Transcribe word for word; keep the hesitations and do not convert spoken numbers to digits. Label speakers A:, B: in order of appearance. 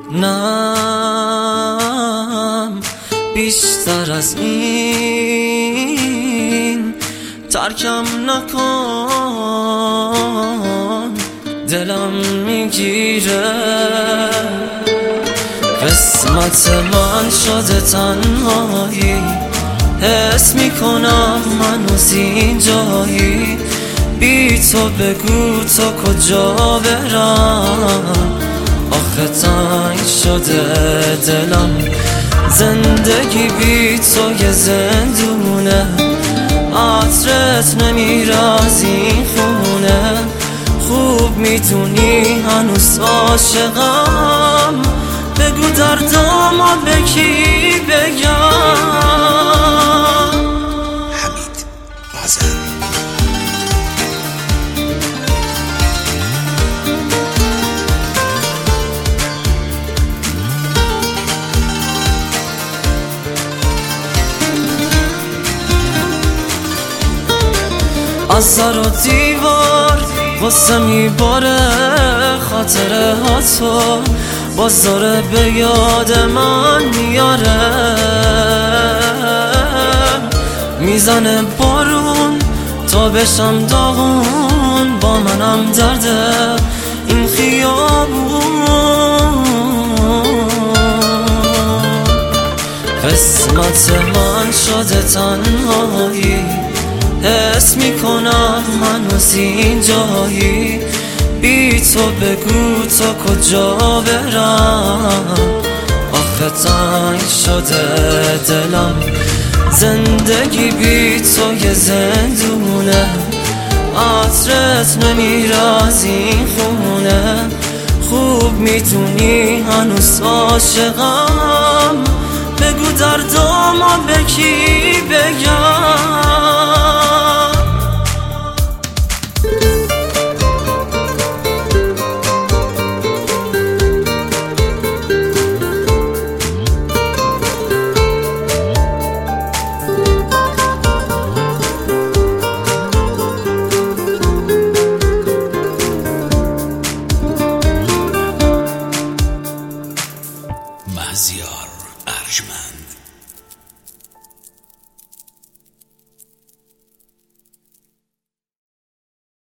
A: نم بیشتر از این ترکم نکن، دلم میگیره. قسمت من شده تنهایی، حس میکنم هنوز اینجایی. بی تو بگو تا کجا برم، آخه تنگ شده دلم. زندگی بی تو یه زندونه، عطرت نمیره از این خونه. خوب میدونی هنوز عاشقم، بگو دردامو به کی بگم.
B: حمید آذر.
A: از سر و دیوار غصه میباره، خاطره ها تو باز داره به یاد من میاره. میزنه بارون تا بشم داغون، با منم درده این خیابون. قسمت من شده تنهایی، حس میکنم هنوز اینجایی. بی تو بگو تا کجا برم، آخه تنگ شده دلم. زندگی بی تو یه زندونه، عطرت نمیره از این خونه. خوب میدونی هنوز عاشقم، بگو دردامو به کی بگم.
B: مهزیار ارجمند.